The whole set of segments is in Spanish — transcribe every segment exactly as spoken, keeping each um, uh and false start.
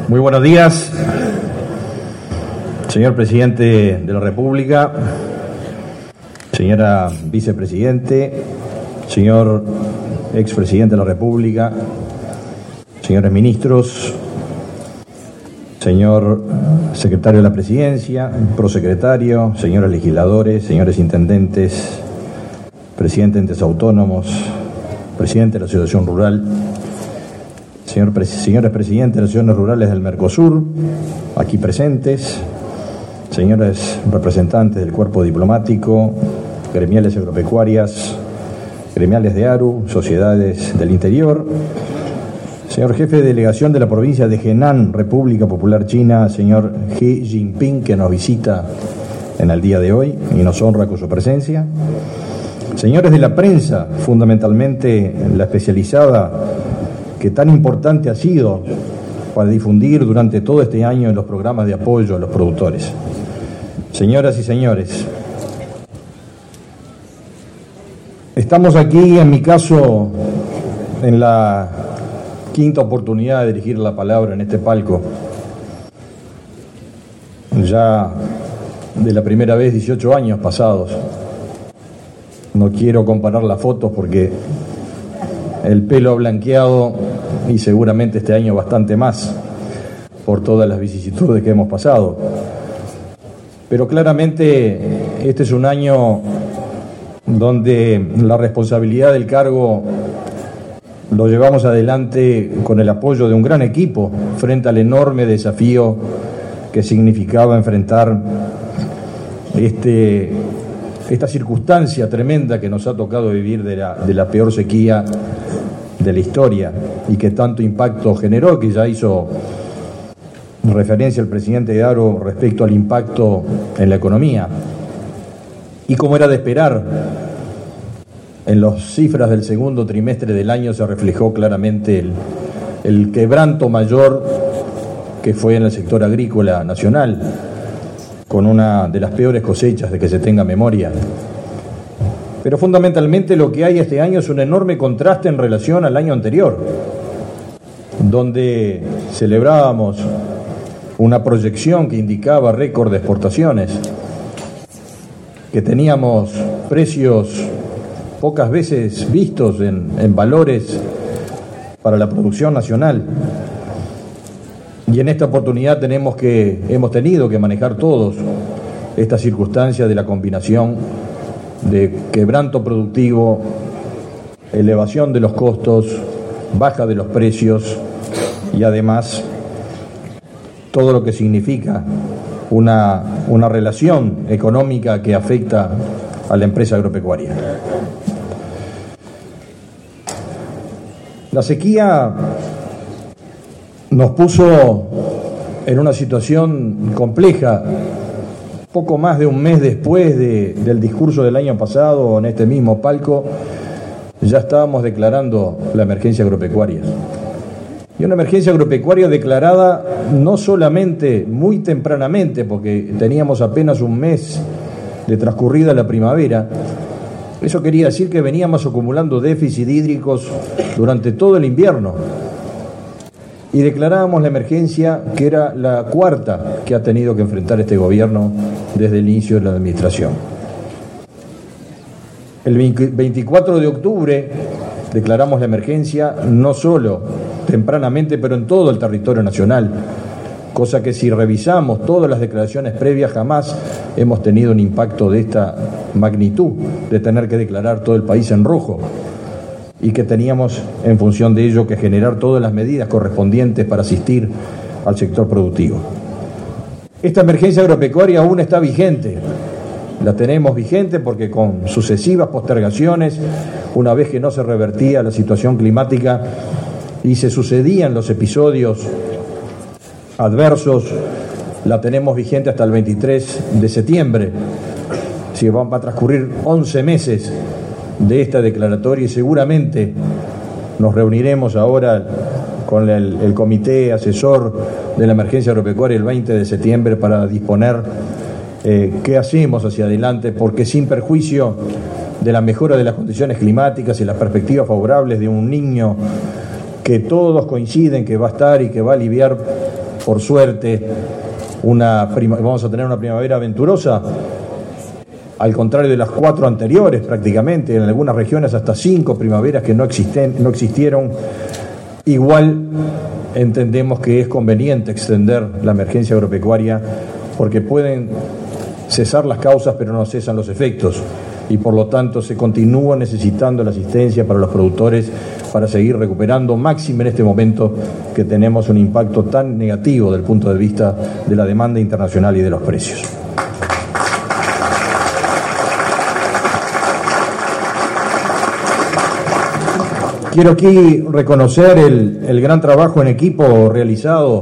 Muy buenos días, señor presidente de la República, señora vicepresidente, señor expresidente de la República, señores ministros, señor secretario de la Presidencia, prosecretario, señores legisladores, señores intendentes, presidente de entes autónomos, presidente de la Asociación Rural, señor pres señores presidentes de las asociaciones rurales del Mercosur, aquí presentes, señores representantes del cuerpo diplomático, gremiales agropecuarias, gremiales de ARU, sociedades del interior, señor jefe de delegación de la provincia de Henan, República Popular China, señor Xi Jinping, que nos visita en el día de hoy y nos honra con su presencia, señores de la prensa, fundamentalmente la especializada, que tan importante ha sido para difundir durante todo este año en los programas de apoyo a los productores. Señoras y señores, estamos aquí, en mi caso, en la quinta oportunidad de dirigir la palabra en este palco. Ya de la primera vez, dieciocho años pasados. No quiero comparar las fotos porque el pelo ha blanqueado y seguramente este año bastante más por todas las vicisitudes que hemos pasado. Pero claramente este es un año donde la responsabilidad del cargo lo llevamos adelante con el apoyo de un gran equipo frente al enorme desafío que significaba enfrentar este, esta circunstancia tremenda que nos ha tocado vivir de la, de la peor sequía de la historia y que tanto impacto generó, que ya hizo referencia el presidente de ARO respecto al impacto en la economía. Y como era de esperar, en las cifras del segundo trimestre del año se reflejó claramente el, el quebranto mayor que fue en el sector agrícola nacional, con una de las peores cosechas de que se tenga memoria. Pero fundamentalmente lo que hay este año es un enorme contraste en relación al año anterior, donde celebrábamos una proyección que indicaba récord de exportaciones, que teníamos precios pocas veces vistos en, en valores para la producción nacional. Y en esta oportunidad tenemos que, hemos tenido que manejar todos esta circunstancia de la combinación de quebranto productivo, elevación de los costos, baja de los precios y además todo lo que significa una, una relación económica que afecta a la empresa agropecuaria. La sequía nos puso en una situación compleja. Poco más de un mes después de, del discurso del año pasado, en este mismo palco, ya estábamos declarando la emergencia agropecuaria. Y una emergencia agropecuaria declarada no solamente muy tempranamente, porque teníamos apenas un mes de transcurrida la primavera. Eso quería decir que veníamos acumulando déficits hídricos durante todo el invierno. Y declarábamos la emergencia, que era la cuarta que ha tenido que enfrentar este gobierno desde el inicio de la administración. El veinticuatro de octubre declaramos la emergencia no solo tempranamente, pero en todo el territorio nacional, cosa que si revisamos todas las declaraciones previas jamás hemos tenido un impacto de esta magnitud, de tener que declarar todo el país en rojo, y que teníamos en función de ello que generar todas las medidas correspondientes para asistir al sector productivo. Esta emergencia agropecuaria aún está vigente, la tenemos vigente porque con sucesivas postergaciones, una vez que no se revertía la situación climática y se sucedían los episodios adversos, la tenemos vigente hasta el veintitrés de septiembre. Si van a transcurrir once meses de esta declaratoria y seguramente nos reuniremos ahora con el, el comité asesor de la emergencia agropecuaria el veinte de septiembre para disponer eh, qué hacemos hacia adelante, porque sin perjuicio de la mejora de las condiciones climáticas y las perspectivas favorables de un niño que todos coinciden que va a estar y que va a aliviar por suerte, una prima, vamos a tener una primavera aventurosa, al contrario de las cuatro anteriores prácticamente, en algunas regiones hasta cinco primaveras que no, existen, no existieron. Igual entendemos que es conveniente extender la emergencia agropecuaria porque pueden cesar las causas pero no cesan los efectos y por lo tanto se continúa necesitando la asistencia para los productores para seguir recuperando, máximo en este momento que tenemos un impacto tan negativo desde el punto de vista de la demanda internacional y de los precios. Quiero aquí reconocer el, el gran trabajo en equipo realizado,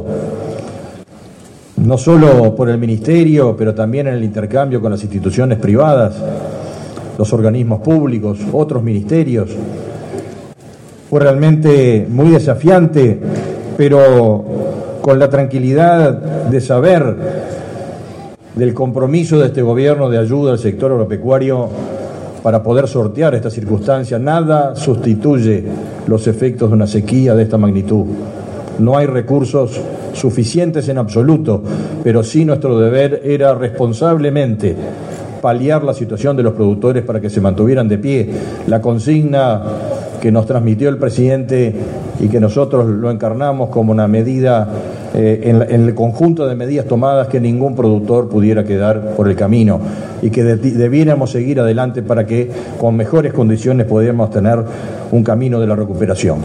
no solo por el Ministerio, pero también en el intercambio con las instituciones privadas, los organismos públicos, otros ministerios. Fue realmente muy desafiante, pero con la tranquilidad de saber del compromiso de este gobierno de ayuda al sector agropecuario para poder sortear esta circunstancia. Nada sustituye los efectos de una sequía de esta magnitud. No hay recursos suficientes en absoluto, pero sí nuestro deber era responsablemente paliar la situación de los productores para que se mantuvieran de pie. La consigna que nos transmitió el presidente y que nosotros lo encarnamos como una medida eh, en, en el conjunto de medidas tomadas, que ningún productor pudiera quedar por el camino y que de, debiéramos seguir adelante para que con mejores condiciones pudiéramos tener un camino de la recuperación.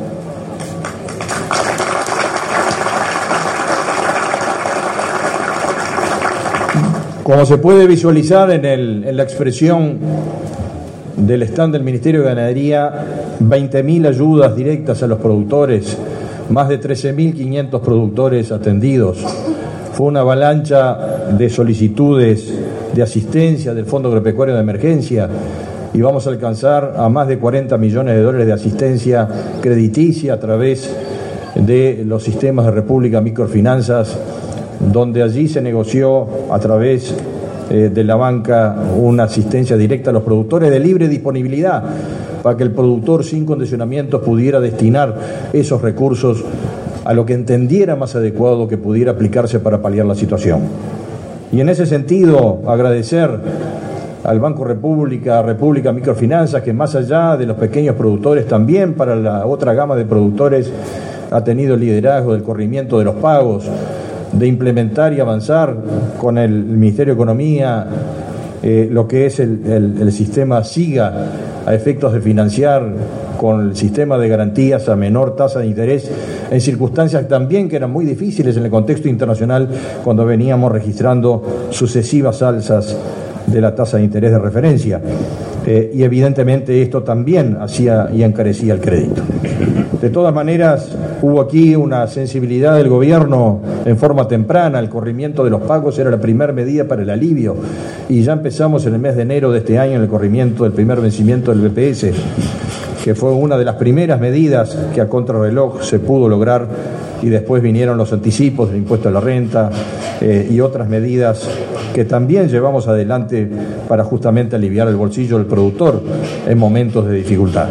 Como se puede visualizar en, el, en la expresión del stand del Ministerio de Ganadería, veinte mil ayudas directas a los productores, más de trece mil quinientos productores atendidos. Fue una avalancha de solicitudes de asistencia del Fondo Agropecuario de Emergencia y vamos a alcanzar a más de cuarenta millones de dólares de asistencia crediticia a través de los sistemas de República Microfinanzas, donde allí se negoció a través eh, de la banca una asistencia directa a los productores de libre disponibilidad para que el productor sin condicionamientos pudiera destinar esos recursos a lo que entendiera más adecuado que pudiera aplicarse para paliar la situación. Y en ese sentido, agradecer al Banco República, República Microfinanzas, que más allá de los pequeños productores, también para la otra gama de productores ha tenido el liderazgo del corrimiento de los pagos, de implementar y avanzar con el Ministerio de Economía eh, lo que es el, el, el sistema SIGA a efectos de financiar con el sistema de garantías a menor tasa de interés en circunstancias también que eran muy difíciles en el contexto internacional cuando veníamos registrando sucesivas alzas de la tasa de interés de referencia. Eh, y evidentemente esto también hacía y encarecía el crédito. De todas maneras, hubo aquí una sensibilidad del gobierno en forma temprana. El corrimiento de los pagos era la primera medida para el alivio y ya empezamos en el mes de enero de este año en el corrimiento del primer vencimiento del B P S, que fue una de las primeras medidas que a contrarreloj se pudo lograr, y después vinieron los anticipos del impuesto a la renta eh, y otras medidas que también llevamos adelante para justamente aliviar el bolsillo del productor en momentos de dificultad.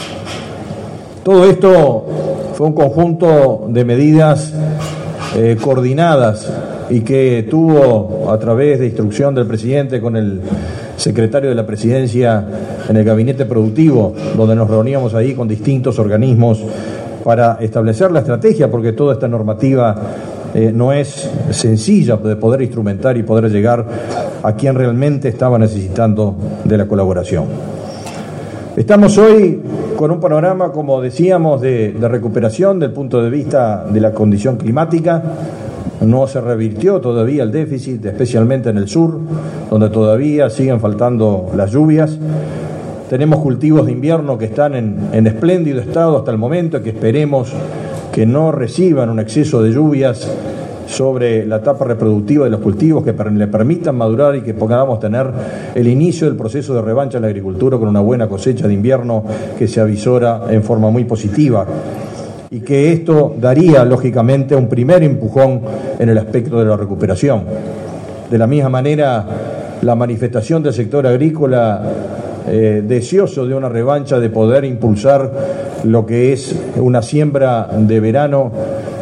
Todo esto fue un conjunto de medidas eh, coordinadas y que tuvo, a través de instrucción del presidente con el secretario de la Presidencia en el gabinete productivo, donde nos reuníamos ahí con distintos organismos para establecer la estrategia, porque toda esta normativa eh, no es sencilla de poder instrumentar y poder llegar a quien realmente estaba necesitando de la colaboración. Estamos hoy con un panorama, como decíamos, de, de recuperación del punto de vista de la condición climática. No se revirtió todavía el déficit, especialmente en el sur, donde todavía siguen faltando las lluvias. Tenemos cultivos de invierno que están en, en espléndido estado hasta el momento y que esperemos que no reciban un exceso de lluvias sobre la etapa reproductiva de los cultivos, que le permitan madurar y que podamos tener el inicio del proceso de revancha en la agricultura con una buena cosecha de invierno que se avisora en forma muy positiva, y que esto daría lógicamente un primer empujón en el aspecto de la recuperación. De la misma manera, la manifestación del sector agrícola eh, deseoso de una revancha, de poder impulsar lo que es una siembra de verano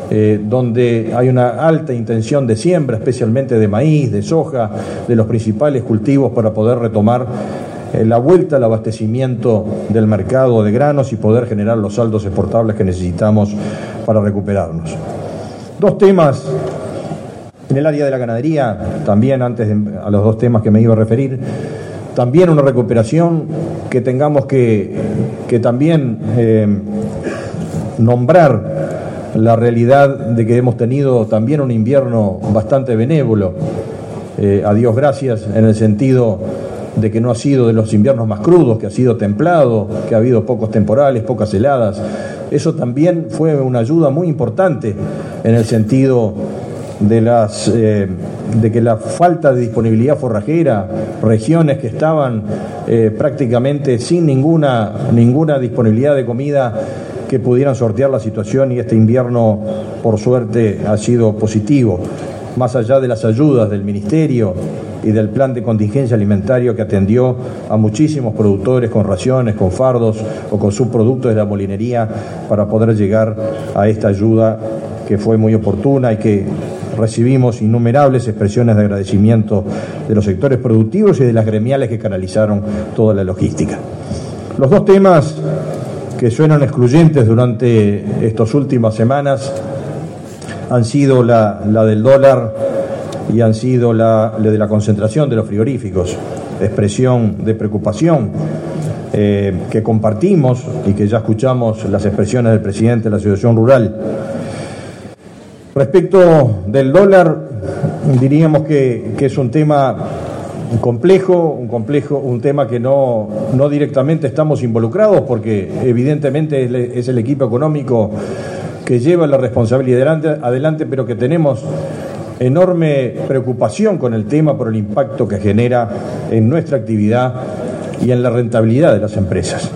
eh, donde hay una alta intención de siembra, especialmente de maíz, de soja, de los principales cultivos para poder retomar eh, la vuelta al abastecimiento del mercado de granos y poder generar los saldos exportables que necesitamos para recuperarnos. Dos temas en el área de la ganadería, también antes de, a los dos temas que me iba a referir, también una recuperación que tengamos que, que también eh, nombrar la realidad de que hemos tenido también un invierno bastante benévolo, eh, a Dios gracias, en el sentido de que no ha sido de los inviernos más crudos, que ha sido templado, que ha habido pocos temporales, pocas heladas. Eso también fue una ayuda muy importante en el sentido de las eh, de que la falta de disponibilidad forrajera, regiones que estaban eh, prácticamente sin ninguna ninguna disponibilidad de comida, que pudieran sortear la situación, y este invierno por suerte ha sido positivo, más allá de las ayudas del Ministerio y del plan de contingencia alimentario que atendió a muchísimos productores con raciones, con fardos o con subproductos de la molinería para poder llegar a esta ayuda que fue muy oportuna y que recibimos innumerables expresiones de agradecimiento de los sectores productivos y de las gremiales que canalizaron toda la logística. Los dos temas que suenan excluyentes durante estas últimas semanas han sido la, la del dólar y han sido la, la de la concentración de los frigoríficos, expresión de preocupación eh, que compartimos y que ya escuchamos las expresiones del presidente de la Asociación Rural. Respecto del dólar, diríamos que, que es un tema complejo, un complejo, un tema que no, no directamente estamos involucrados, porque evidentemente es, es el equipo económico que lleva la responsabilidad adelante, adelante, pero que tenemos enorme preocupación con el tema por el impacto que genera en nuestra actividad y en la rentabilidad de las empresas.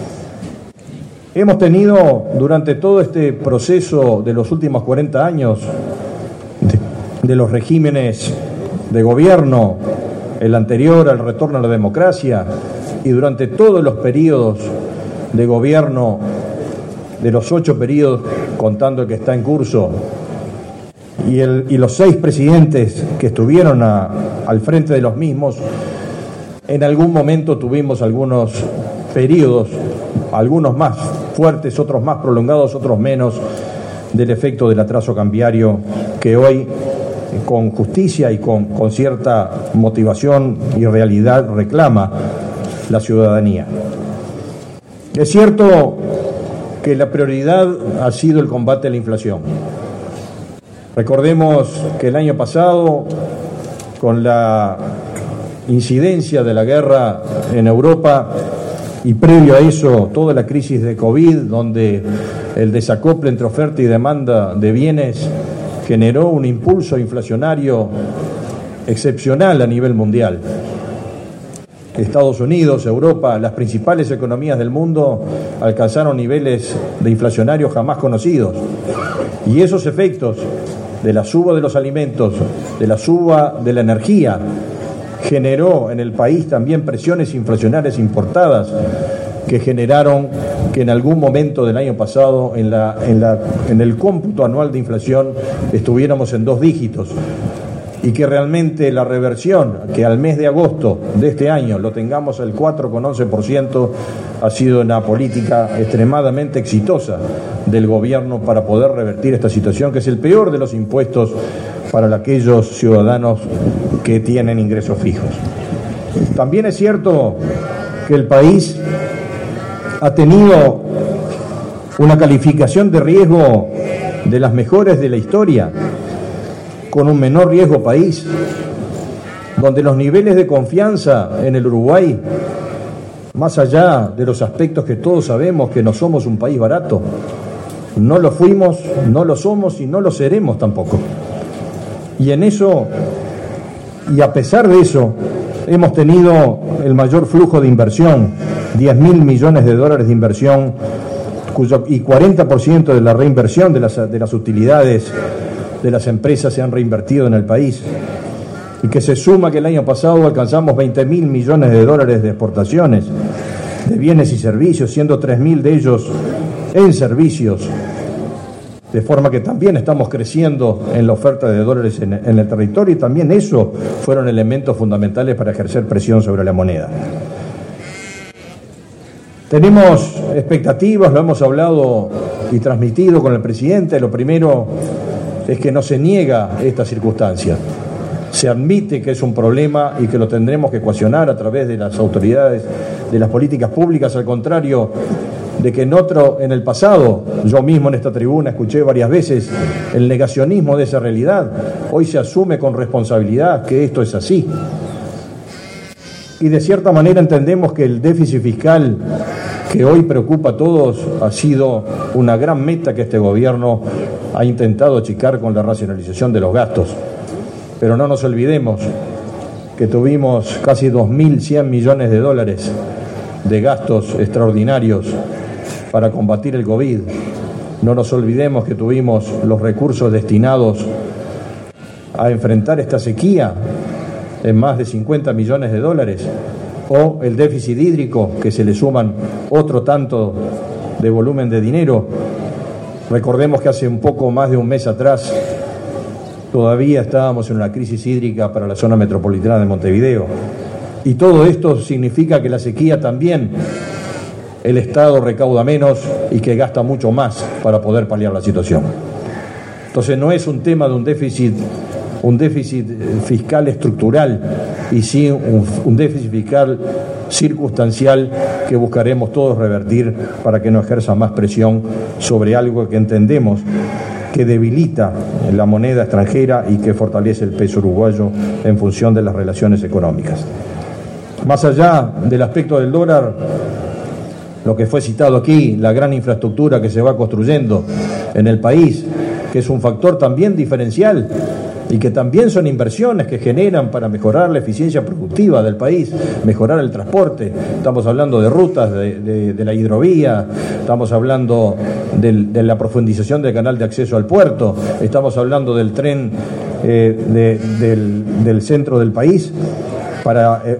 Hemos tenido durante todo este proceso de los últimos cuarenta años de, de los regímenes de gobierno, el anterior al retorno a la democracia, y durante todos los periodos de gobierno, de los ocho periodos contando el que está en curso, y, el, y los seis presidentes que estuvieron a, al frente de los mismos, en algún momento tuvimos algunos periodos, algunos más fuertes, otros más prolongados, otros menos, del efecto del atraso cambiario que hoy, con justicia y con, con cierta motivación y realidad, reclama la ciudadanía. Es cierto que la prioridad ha sido el combate a la inflación. Recordemos que el año pasado, con la incidencia de la guerra en Europa y previo a eso toda la crisis de COVID, donde el desacople entre oferta y demanda de bienes generó un impulso inflacionario excepcional a nivel mundial. Estados Unidos, Europa, las principales economías del mundo alcanzaron niveles de inflacionarios jamás conocidos. Y esos efectos de la suba de los alimentos, de la suba de la energía, generó en el país también presiones inflacionarias importadas que generaron que en algún momento del año pasado en, la, en, la, en el cómputo anual de inflación estuviéramos en dos dígitos, y que realmente la reversión, que al mes de agosto de este año lo tengamos al cuatro coma once por ciento, ha sido una política extremadamente exitosa del gobierno para poder revertir esta situación, que es el peor de los impuestos para aquellos ciudadanos que tienen ingresos fijos. También es cierto que el país ha tenido una calificación de riesgo de las mejores de la historia, con un menor riesgo país, donde los niveles de confianza en el Uruguay, más allá de los aspectos que todos sabemos que no somos un país barato, no lo fuimos, no lo somos y no lo seremos tampoco. Y en eso, y a pesar de eso, hemos tenido el mayor flujo de inversión, diez mil millones de dólares de inversión, cuyo, y cuarenta por ciento de la reinversión de las, de las utilidades de las empresas se han reinvertido en el país, y que se suma que el año pasado alcanzamos veinte mil millones de dólares de exportaciones de bienes y servicios, siendo tres mil de ellos en servicios, de forma que también estamos creciendo en la oferta de dólares en, en el territorio, y también eso fueron elementos fundamentales para ejercer presión sobre la moneda. Tenemos expectativas, lo hemos hablado y transmitido con el presidente. Lo primero es que no se niega esta circunstancia. Se admite que es un problema y que lo tendremos que ecuacionar a través de las autoridades, de las políticas públicas, al contrario de que en otro, en el pasado, yo mismo en esta tribuna escuché varias veces el negacionismo de esa realidad. Hoy se asume con responsabilidad que esto es así. Y de cierta manera entendemos que el déficit fiscal que hoy preocupa a todos ha sido una gran meta que este gobierno ha intentado achicar con la racionalización de los gastos. Pero no nos olvidemos que tuvimos casi dos mil cien millones de dólares de gastos extraordinarios para combatir el COVID. No nos olvidemos que tuvimos los recursos destinados a enfrentar esta sequía en más de cincuenta millones de dólares, o el déficit hídrico, que se le suman otro tanto de volumen de dinero. Recordemos que hace un poco más de un mes atrás todavía estábamos en una crisis hídrica para la zona metropolitana de Montevideo, y todo esto significa que la sequía también, el Estado recauda menos y que gasta mucho más para poder paliar la situación. Entonces no es un tema de un déficit un déficit fiscal estructural, y sí un, un déficit fiscal circunstancial que buscaremos todos revertir para que no ejerza más presión sobre algo que entendemos que debilita la moneda extranjera y que fortalece el peso uruguayo en función de las relaciones económicas. Más allá del aspecto del dólar, lo que fue citado aquí, la gran infraestructura que se va construyendo en el país, que es un factor también diferencial y que también son inversiones que generan para mejorar la eficiencia productiva del país, mejorar el transporte. Estamos hablando de rutas, de, de, de la hidrovía, estamos hablando del, de la profundización del canal de acceso al puerto, estamos hablando del tren eh, de, del, del centro del país para eh,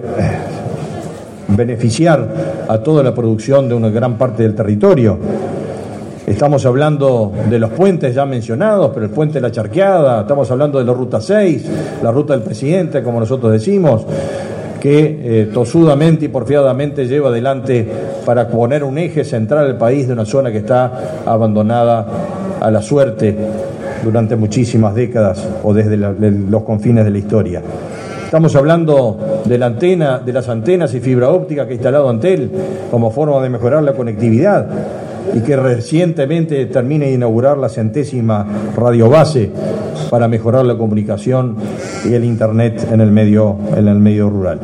beneficiar a toda la producción de una gran parte del territorio. Estamos hablando de los puentes ya mencionados, pero el puente de la Charqueada, estamos hablando de la Ruta seis, la Ruta del Presidente, como nosotros decimos, que eh, tosudamente y porfiadamente lleva adelante para poner un eje central al país de una zona que está abandonada a la suerte durante muchísimas décadas o desde la, de los confines de la historia. Estamos hablando de la antena, de las antenas y fibra óptica que ha instalado Antel como forma de mejorar la conectividad, y que recientemente termina de inaugurar la centésima radiobase para mejorar la comunicación y el internet en el medio, en el medio rural.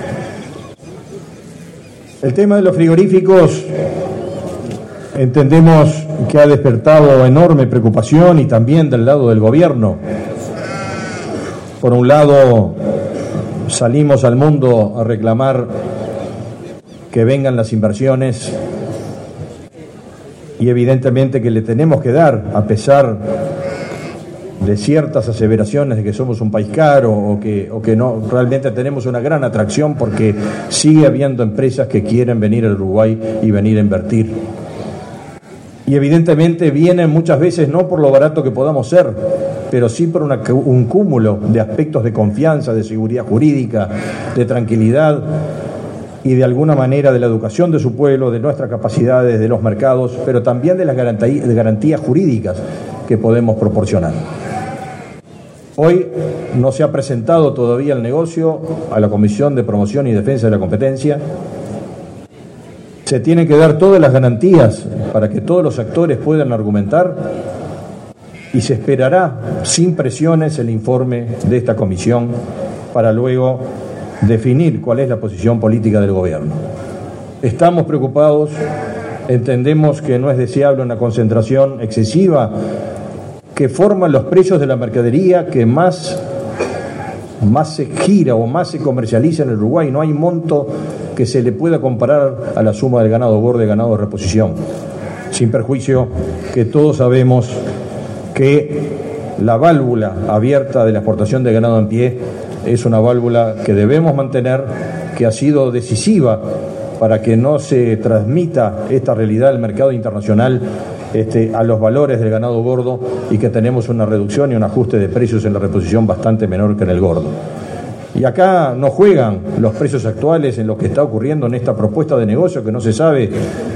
El tema de los frigoríficos entendemos que ha despertado enorme preocupación, y también del lado del gobierno. Por un lado, salimos al mundo a reclamar que vengan las inversiones, y evidentemente que le tenemos que dar, a pesar de ciertas aseveraciones de que somos un país caro o que, o que no, realmente tenemos una gran atracción porque sigue habiendo empresas que quieren venir al Uruguay y venir a invertir. Y evidentemente vienen muchas veces no por lo barato que podamos ser, pero sí por una, un cúmulo de aspectos de confianza, de seguridad jurídica, de tranquilidad, y de alguna manera de la educación de su pueblo, de nuestras capacidades, de los mercados, pero también de las garantías, de garantías jurídicas que podemos proporcionar. Hoy no se ha presentado todavía el negocio a la Comisión de Promoción y Defensa de la Competencia. Se tienen que dar todas las garantías para que todos los actores puedan argumentar, y se esperará sin presiones el informe de esta comisión para luego definir cuál es la posición política del gobierno. Estamos preocupados, entendemos que no es deseable una concentración excesiva que forman los precios de la mercadería que más, más se gira o más se comercializa en el Uruguay. No hay monto que se le pueda comparar a la suma del ganado gordo y ganado de reposición, sin perjuicio que todos sabemos que la válvula abierta de la exportación de ganado en pie es una válvula que debemos mantener, que ha sido decisiva para que no se transmita esta realidad del mercado internacional este, a los valores del ganado gordo y que tenemos una reducción y un ajuste de precios en la reposición bastante menor que en el gordo. Y acá no juegan los precios actuales en lo que está ocurriendo en esta propuesta de negocio, que no se sabe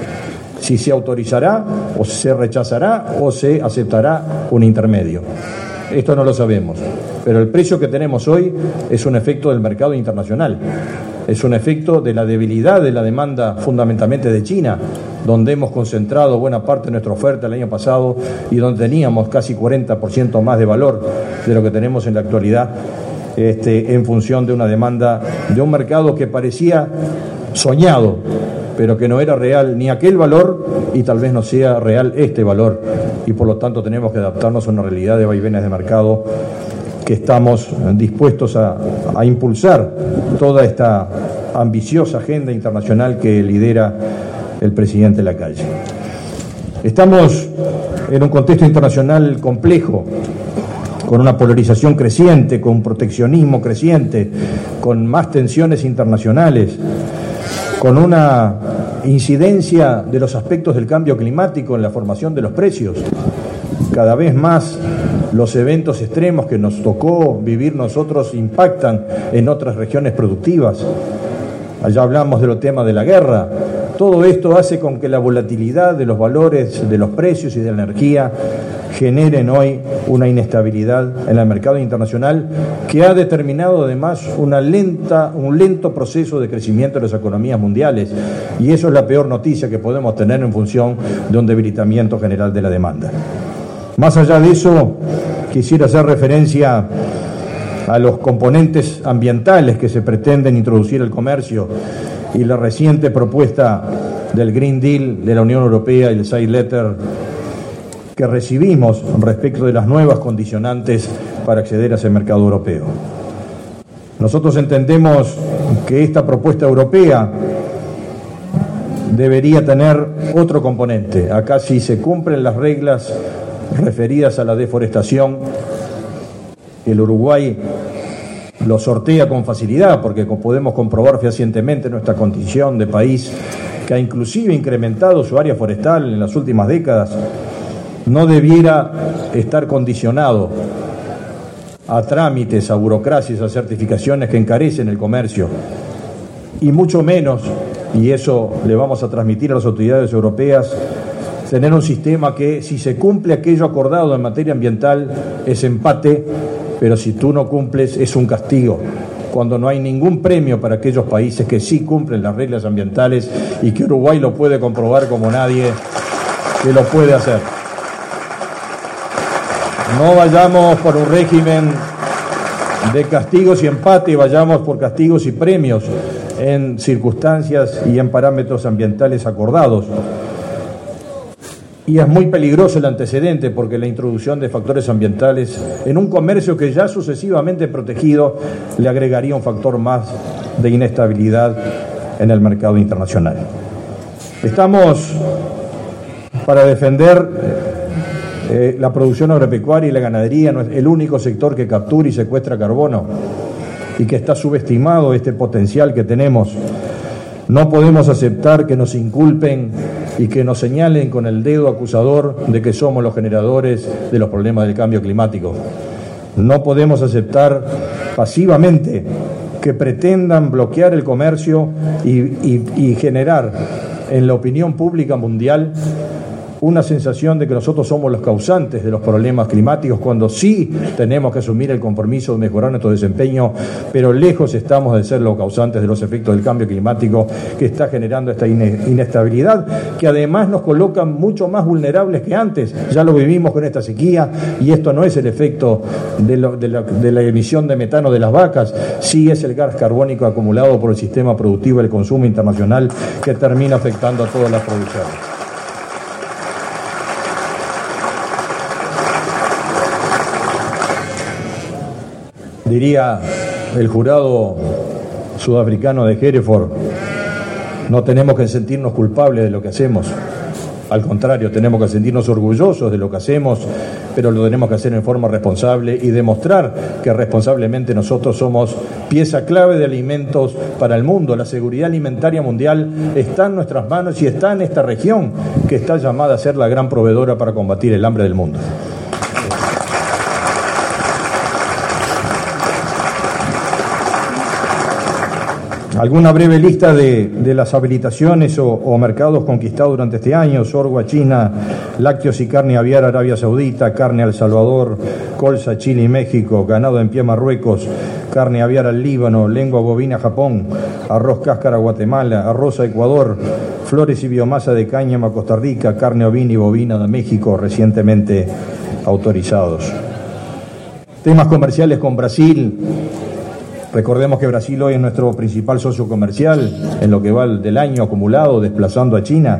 si se autorizará o se rechazará o se aceptará un intermedio. Esto no lo sabemos, pero el precio que tenemos hoy es un efecto del mercado internacional, es un efecto de la debilidad de la demanda fundamentalmente de China, donde hemos concentrado buena parte de nuestra oferta el año pasado y donde teníamos casi cuarenta por ciento más de valor de lo que tenemos en la actualidad, este, en función de una demanda de un mercado que parecía soñado, pero que no era real ni aquel valor y tal vez no sea real este valor, y por lo tanto tenemos que adaptarnos a una realidad de vaivenes de mercado que estamos dispuestos a, a impulsar toda esta ambiciosa agenda internacional que lidera el presidente Lacalle. Estamos en un contexto internacional complejo, con una polarización creciente, con un proteccionismo creciente, con más tensiones internacionales, con una incidencia de los aspectos del cambio climático en la formación de los precios. Cada vez más los eventos extremos que nos tocó vivir nosotros impactan en otras regiones productivas. Allá hablamos de los temas de la guerra. Todo esto hace con que la volatilidad de los valores, de los precios y de la energía generen hoy una inestabilidad en el mercado internacional que ha determinado además una lenta, un lento proceso de crecimiento de las economías mundiales, y eso es la peor noticia que podemos tener en función de un debilitamiento general de la demanda. Más allá de eso, quisiera hacer referencia a los componentes ambientales que se pretenden introducir al comercio y la reciente propuesta del Green Deal de la Unión Europea y el Side Letter que recibimos respecto de las nuevas condicionantes para acceder a ese mercado europeo. Nosotros entendemos que esta propuesta europea debería tener otro componente. Acá, si se cumplen las reglas referidas a la deforestación, el Uruguay lo sortea con facilidad, porque podemos comprobar fehacientemente nuestra condición de país que ha inclusive incrementado su área forestal en las últimas décadas. No debiera estar condicionado a trámites, a burocracias, a certificaciones que encarecen el comercio, y mucho menos, y eso le vamos a transmitir a las autoridades europeas, tener un sistema que, si se cumple aquello acordado en materia ambiental, es empate, pero si tú no cumples es un castigo, cuando no hay ningún premio para aquellos países que sí cumplen las reglas ambientales, y que Uruguay lo puede comprobar como nadie que lo puede hacer. No vayamos por un régimen de castigos y empate, vayamos por castigos y premios en circunstancias y en parámetros ambientales acordados. Y es muy peligroso el antecedente, porque la introducción de factores ambientales en un comercio que ya sucesivamente protegido le agregaría un factor más de inestabilidad en el mercado internacional. Estamos para defender Eh, la producción agropecuaria y la ganadería. No es el único sector que captura y secuestra carbono y que está subestimado este potencial que tenemos. No podemos aceptar que nos inculpen y que nos señalen con el dedo acusador de que somos los generadores de los problemas del cambio climático. No podemos aceptar pasivamente que pretendan bloquear el comercio y, y, y generar en la opinión pública mundial una sensación de que nosotros somos los causantes de los problemas climáticos, cuando sí tenemos que asumir el compromiso de mejorar nuestro desempeño, pero lejos estamos de ser los causantes de los efectos del cambio climático que está generando esta inestabilidad, que además nos coloca mucho más vulnerables que antes. Ya lo vivimos con esta sequía, y esto no es el efecto de, lo, de, la, de la emisión de metano de las vacas, sí es el gas carbónico acumulado por el sistema productivo y el consumo internacional, que termina afectando a todas las producciones. Diría el jurado sudafricano de Hereford, no tenemos que sentirnos culpables de lo que hacemos, al contrario, tenemos que sentirnos orgullosos de lo que hacemos, pero lo tenemos que hacer en forma responsable y demostrar que responsablemente nosotros somos pieza clave de alimentos para el mundo. La seguridad alimentaria mundial está en nuestras manos y está en esta región que está llamada a ser la gran proveedora para combatir el hambre del mundo. Alguna breve lista de, de las habilitaciones o, o mercados conquistados durante este año: sorgo a China, lácteos y carne aviar Arabia Saudita, carne a El Salvador, colza Chile y México, ganado en pie Marruecos, carne aviar al Líbano, lengua bovina Japón, arroz cáscara Guatemala, arroz a Ecuador, flores y biomasa de cáñamo a Costa Rica, carne ovina y bovina de México recientemente autorizados. Temas comerciales con Brasil. Recordemos que Brasil hoy es nuestro principal socio comercial en lo que va del año acumulado, desplazando a China.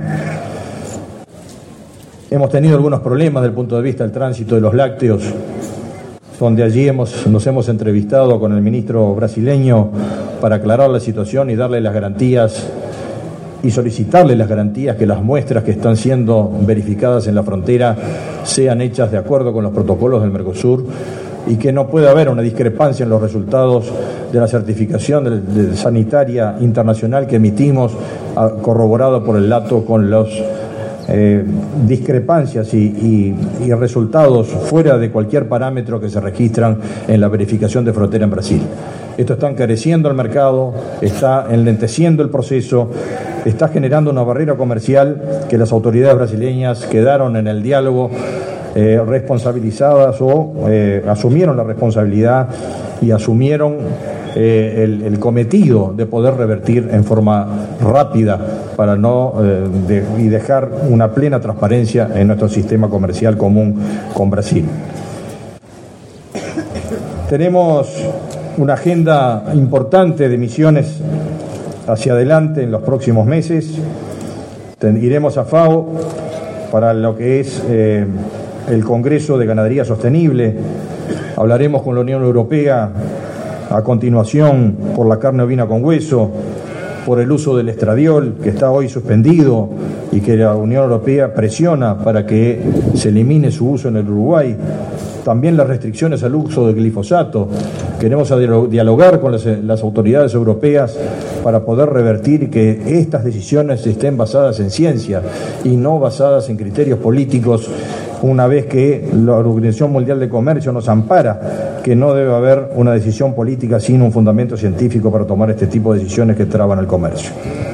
Hemos tenido algunos problemas desde el punto de vista del tránsito de los lácteos, donde allí hemos, nos hemos entrevistado con el ministro brasileño para aclarar la situación y darle las garantías y solicitarle las garantías que las muestras que están siendo verificadas en la frontera sean hechas de acuerdo con los protocolos del Mercosur y que no pueda haber una discrepancia en los resultados de la certificación de, de sanitaria internacional que emitimos, a, corroborado por el dato con las eh, discrepancias y, y, y resultados fuera de cualquier parámetro que se registran en la verificación de frontera en Brasil. Esto está encareciendo el mercado, está enlenteciendo el proceso, está generando una barrera comercial que las autoridades brasileñas quedaron en el diálogo Eh, responsabilizadas o eh, asumieron la responsabilidad y asumieron eh, el, el cometido de poder revertir en forma rápida para no eh, de, y dejar una plena transparencia en nuestro sistema comercial común con Brasil. Tenemos una agenda importante de misiones hacia adelante en los próximos meses. Ten, iremos a FAO para lo que es eh, el Congreso de Ganadería Sostenible. Hablaremos con la Unión Europea a continuación por la carne ovina con hueso, por el uso del estradiol, que está hoy suspendido y que la Unión Europea presiona para que se elimine su uso en el Uruguay. También las restricciones al uso del glifosato. Queremos dialogar con las, las autoridades europeas para poder revertir que estas decisiones estén basadas en ciencia y no basadas en criterios políticos, una vez que la Organización Mundial de Comercio nos ampara que no debe haber una decisión política sin un fundamento científico para tomar este tipo de decisiones que traban el comercio.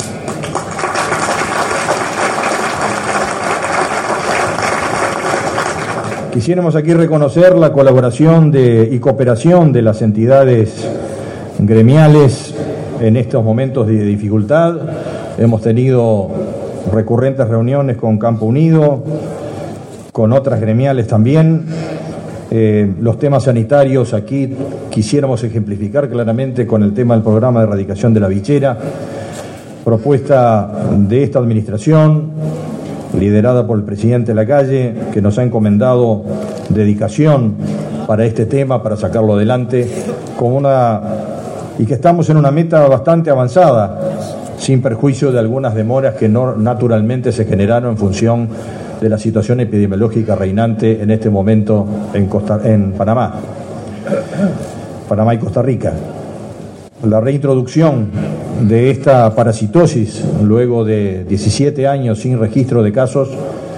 Quisiéramos aquí reconocer la colaboración de, y cooperación de las entidades gremiales en estos momentos de dificultad. Hemos tenido recurrentes reuniones con Campo Unido, con otras gremiales también. Eh, los temas sanitarios aquí quisiéramos ejemplificar claramente con el tema del programa de erradicación de la bichera, propuesta de esta administración, liderada por el presidente Lacalle, que nos ha encomendado dedicación para este tema, para sacarlo adelante, con una, y que estamos en una meta bastante avanzada, sin perjuicio de algunas demoras que no naturalmente se generaron en función de la situación epidemiológica reinante en este momento en, Costa, en Panamá, Panamá y Costa Rica. La reintroducción de esta parasitosis luego de diecisiete años sin registro de casos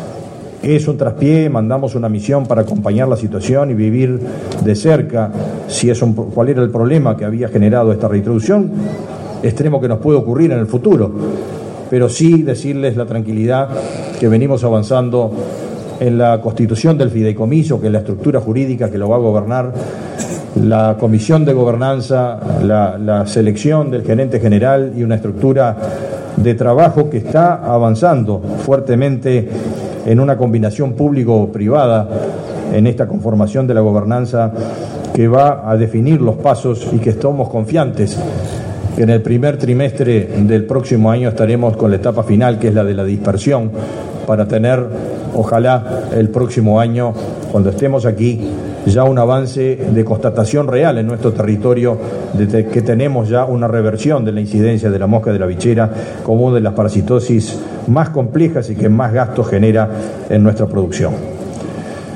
es un traspié. Mandamos una misión para acompañar la situación y vivir de cerca si es un, cuál era el problema que había generado esta reintroducción, extremo que nos puede ocurrir en el futuro, pero sí decirles la tranquilidad que venimos avanzando en la constitución del fideicomiso, que es la estructura jurídica que lo va a gobernar, la comisión de gobernanza, la, la selección del gerente general y una estructura de trabajo que está avanzando fuertemente en una combinación público-privada en esta conformación de la gobernanza que va a definir los pasos y que estamos confiantes que en el primer trimestre del próximo año estaremos con la etapa final, que es la de la dispersión, para tener, ojalá, el próximo año, cuando estemos aquí, ya un avance de constatación real en nuestro territorio de que tenemos ya una reversión de la incidencia de la mosca de la bichera como una de las parasitosis más complejas y que más gastos genera en nuestra producción.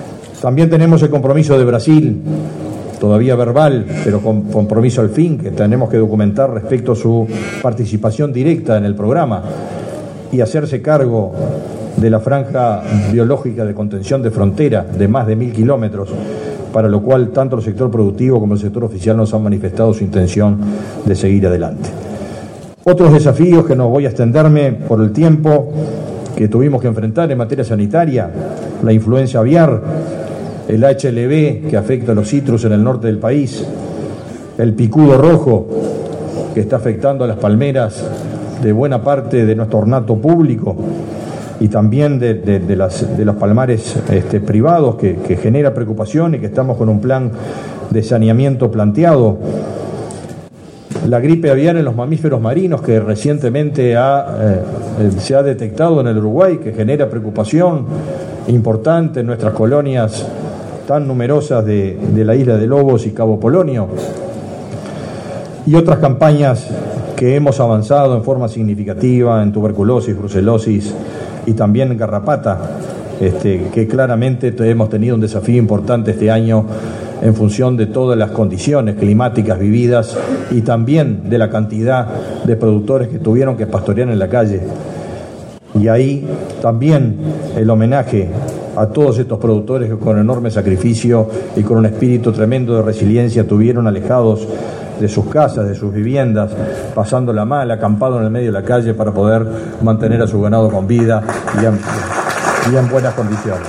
También tenemos el compromiso de Brasil, todavía verbal, pero con compromiso al fin, que tenemos que documentar respecto a su participación directa en el programa y hacerse cargo de la franja biológica de contención de frontera de más de mil kilómetros, para lo cual tanto el sector productivo como el sector oficial nos han manifestado su intención de seguir adelante. Otros desafíos que no voy a extenderme por el tiempo que tuvimos que enfrentar en materia sanitaria: la influenza aviar, el H L V que afecta a los citrus en el norte del país, el picudo rojo que está afectando a las palmeras de buena parte de nuestro ornato público y también de, de, de, las, de los palmares este, privados, que, que genera preocupación y que estamos con un plan de saneamiento planteado. La gripe aviar en los mamíferos marinos, que recientemente ha, eh, se ha detectado en el Uruguay, que genera preocupación importante en nuestras colonias tan numerosas de, de la isla de Lobos y Cabo Polonio, y otras campañas que hemos avanzado en forma significativa en tuberculosis, brucelosis y también en garrapata, este, que claramente hemos tenido un desafío importante este año en función de todas las condiciones climáticas vividas y también de la cantidad de productores que tuvieron que pastorear en la calle. Y ahí también el homenaje a todos estos productores que con enorme sacrificio y con un espíritu tremendo de resiliencia tuvieron alejados de sus casas, de sus viviendas, pasándola mal, acampado en el medio de la calle para poder mantener a su ganado con vida y en, y en buenas condiciones.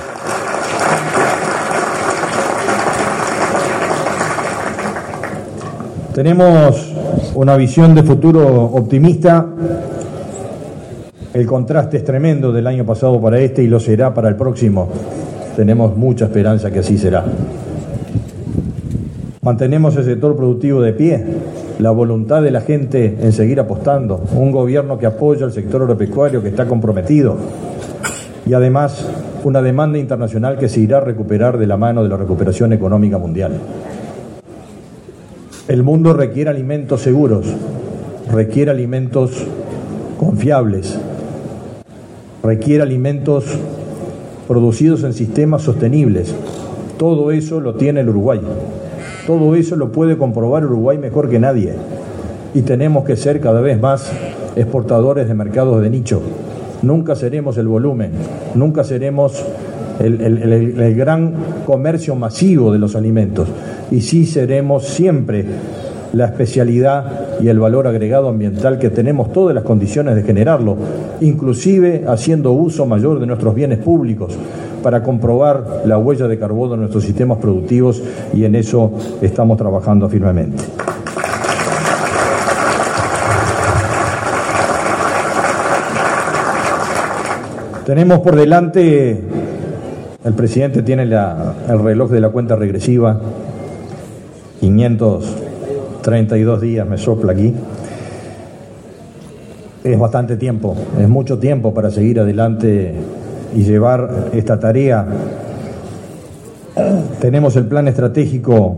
Tenemos una visión de futuro optimista. El contraste es tremendo del año pasado para este y lo será para el próximo. Tenemos mucha esperanza que así será. Mantenemos el sector productivo de pie, la voluntad de la gente en seguir apostando, un gobierno que apoya al sector agropecuario que está comprometido y además una demanda internacional que se irá a recuperar de la mano de la recuperación económica mundial. El mundo requiere alimentos seguros, requiere alimentos confiables, requiere alimentos producidos en sistemas sostenibles. Todo eso lo tiene el Uruguay. Todo eso lo puede comprobar Uruguay mejor que nadie. Y tenemos que ser cada vez más exportadores de mercados de nicho. Nunca seremos el volumen, nunca seremos el, el, el, el gran comercio masivo de los alimentos. Y sí seremos siempre la especialidad y el valor agregado ambiental que tenemos todas las condiciones de generarlo, inclusive haciendo uso mayor de nuestros bienes públicos para comprobar la huella de carbono de nuestros sistemas productivos, y en eso estamos trabajando firmemente. Tenemos por delante, el presidente tiene la, el reloj de la cuenta regresiva, quinientos treinta y dos días me sopla aquí. Es bastante tiempo, es mucho tiempo para seguir adelante y llevar esta tarea. Tenemos el plan estratégico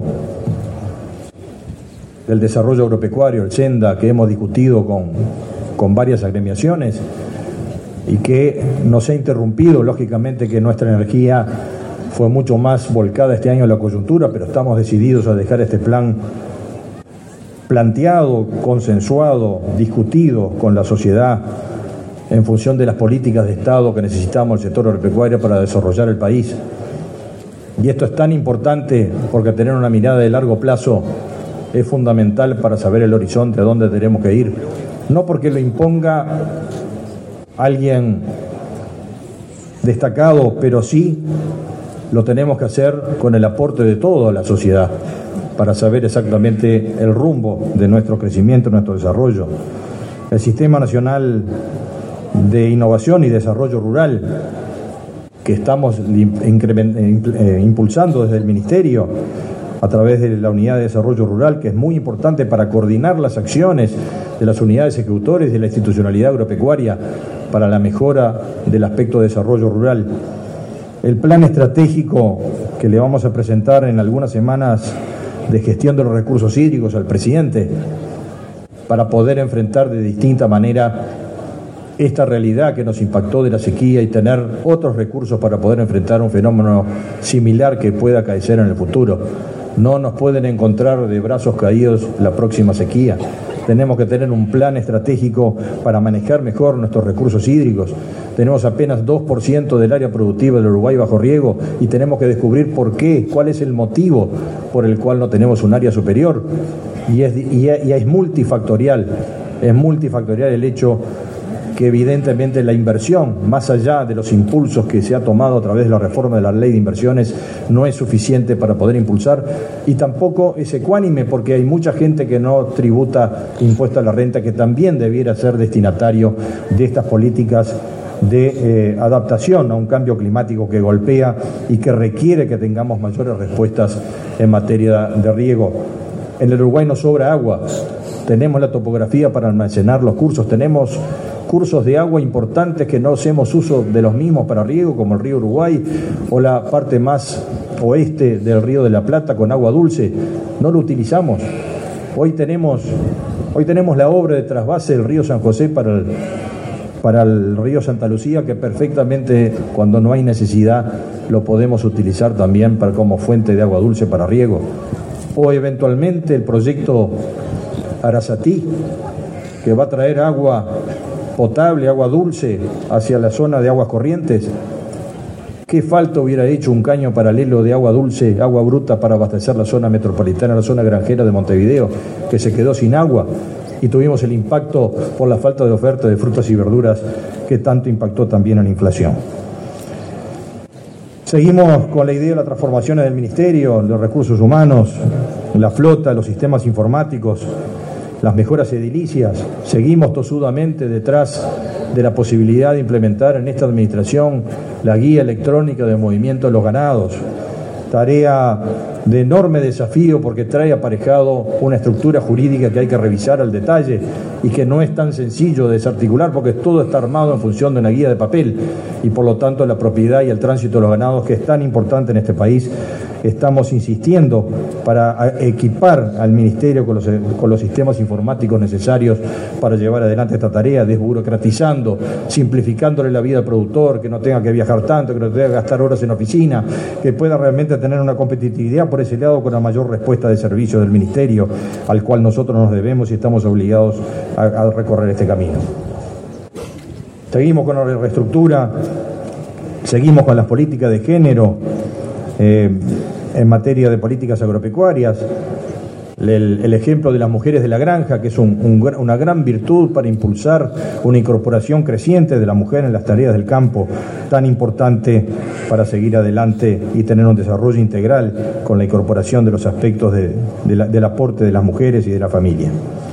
del desarrollo agropecuario, el SENDA, que hemos discutido con, con varias agremiaciones y que nos ha interrumpido, lógicamente que nuestra energía fue mucho más volcada este año en la coyuntura, pero estamos decididos a dejar este plan planteado, consensuado, discutido con la sociedad en función de las políticas de Estado que necesitamos el sector agropecuario para desarrollar el país. Y esto es tan importante porque tener una mirada de largo plazo es fundamental para saber el horizonte a dónde tenemos que ir. No porque lo imponga alguien destacado, pero sí lo tenemos que hacer con el aporte de toda la sociedad para saber exactamente el rumbo de nuestro crecimiento, nuestro desarrollo. El Sistema Nacional de Innovación y Desarrollo Rural, que estamos impulsando desde el Ministerio a través de la Unidad de Desarrollo Rural, que es muy importante para coordinar las acciones de las unidades ejecutores y de la institucionalidad agropecuaria para la mejora del aspecto de desarrollo rural. El plan estratégico que le vamos a presentar en algunas semanas de gestión de los recursos hídricos al presidente, para poder enfrentar de distinta manera esta realidad que nos impactó de la sequía y tener otros recursos para poder enfrentar un fenómeno similar que pueda acaecer en el futuro. No nos pueden encontrar de brazos caídos la próxima sequía. Tenemos que tener un plan estratégico para manejar mejor nuestros recursos hídricos. Tenemos apenas dos por ciento del área productiva del Uruguay bajo riego y tenemos que descubrir por qué, cuál es el motivo por el cual no tenemos un área superior. Y es, y es, y es multifactorial, es multifactorial el hecho que evidentemente la inversión, más allá de los impulsos que se ha tomado a través de la reforma de la ley de inversiones, no es suficiente para poder impulsar y tampoco es ecuánime porque hay mucha gente que no tributa impuesto a la renta que también debiera ser destinatario de estas políticas de eh, adaptación a un cambio climático que golpea y que requiere que tengamos mayores respuestas en materia de riego. En el Uruguay nos sobra agua, tenemos la topografía para almacenar los cursos, tenemos cursos de agua importantes que no hacemos uso de los mismos para riego, como el río Uruguay o la parte más oeste del río de la Plata con agua dulce, no lo utilizamos. Hoy tenemos, hoy tenemos la obra de trasvase del río San José para el, para el río Santa Lucía, que perfectamente cuando no hay necesidad lo podemos utilizar también para, como fuente de agua dulce para riego. O eventualmente el proyecto Arasatí, que va a traer agua potable, agua dulce hacia la zona de aguas corrientes. ¿Qué falta hubiera hecho un caño paralelo de agua dulce, agua bruta para abastecer la zona metropolitana, la zona granjera de Montevideo, que se quedó sin agua? Y tuvimos el impacto por la falta de oferta de frutas y verduras que tanto impactó también en la inflación. Seguimos con la idea de la transformación del Ministerio, los recursos humanos, la flota, los sistemas informáticos, las mejoras edilicias. Seguimos tosudamente detrás de la posibilidad de implementar en esta administración la guía electrónica de movimiento de los ganados. Tarea de enorme desafío porque trae aparejado una estructura jurídica que hay que revisar al detalle y que no es tan sencillo de desarticular porque todo está armado en función de una guía de papel y por lo tanto la propiedad y el tránsito de los ganados, que es tan importante en este país, estamos insistiendo para equipar al Ministerio con los, con los sistemas informáticos necesarios para llevar adelante esta tarea, desburocratizando, simplificándole la vida al productor, que no tenga que viajar tanto, que no tenga que gastar horas en oficina, que pueda realmente tener una competitividad por ese lado con la mayor respuesta de servicio del Ministerio, al cual nosotros nos debemos y estamos obligados a, a recorrer este camino. Seguimos con la reestructura, seguimos con las políticas de género, eh, en materia de políticas agropecuarias, el, el ejemplo de las mujeres de la granja, que es un, un, una gran virtud para impulsar una incorporación creciente de la mujer en las tareas del campo, tan importante para seguir adelante y tener un desarrollo integral con la incorporación de los aspectos de, de la, del aporte de las mujeres y de la familia.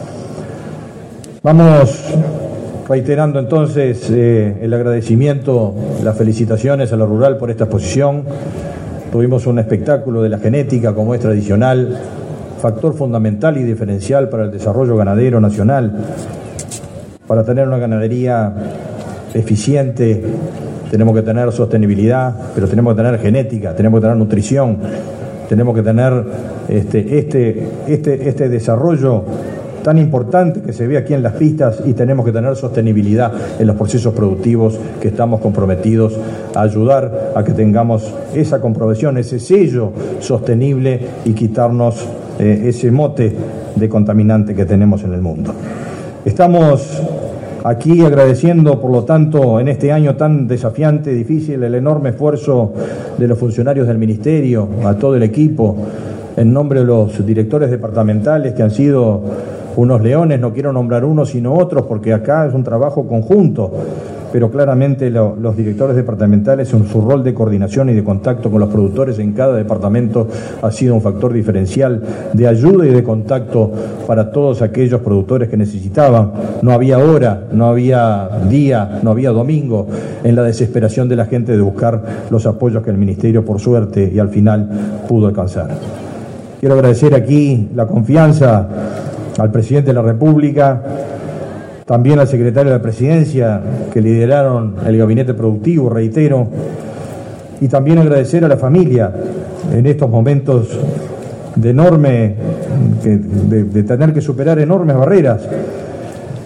Vamos reiterando entonces eh, el agradecimiento, las felicitaciones a la Rural por esta exposición. Tuvimos un espectáculo de la genética, como es tradicional, factor fundamental y diferencial para el desarrollo ganadero nacional. Para tener una ganadería eficiente tenemos que tener sostenibilidad, pero tenemos que tener genética, tenemos que tener nutrición, tenemos que tener este, este, este, este desarrollo tan importante que se ve aquí en las pistas y tenemos que tener sostenibilidad en los procesos productivos que estamos comprometidos a ayudar a que tengamos esa comprobación, ese sello sostenible y quitarnos eh, ese mote de contaminante que tenemos en el mundo. Estamos aquí agradeciendo, por lo tanto, en este año tan desafiante, difícil, el enorme esfuerzo de los funcionarios del Ministerio, a todo el equipo, en nombre de los directores departamentales que han sido unos leones, no quiero nombrar unos sino otros porque acá es un trabajo conjunto, pero claramente lo, los directores departamentales en su rol de coordinación y de contacto con los productores en cada departamento ha sido un factor diferencial de ayuda y de contacto para todos aquellos productores que necesitaban. No había hora, no había día, no había domingo en la desesperación de la gente de buscar los apoyos que el Ministerio, por suerte, y al final pudo alcanzar. Quiero agradecer aquí la confianza al presidente de la República, también al secretario de la Presidencia, que lideraron el gabinete productivo, reitero, y también agradecer a la familia en estos momentos de enorme, de, de, de tener que superar enormes barreras.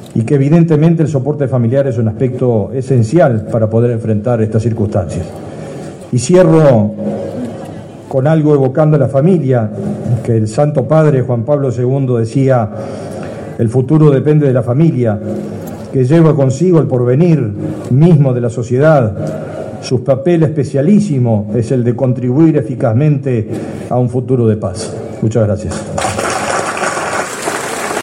y que evidentemente el soporte familiar es un aspecto esencial para poder enfrentar estas circunstancias. Y cierro con algo evocando a la familia, que el Santo Padre Juan Pablo segundo decía: el futuro depende de la familia, que lleva consigo el porvenir mismo de la sociedad. Su papel especialísimo es el de contribuir eficazmente a un futuro de paz. Muchas gracias.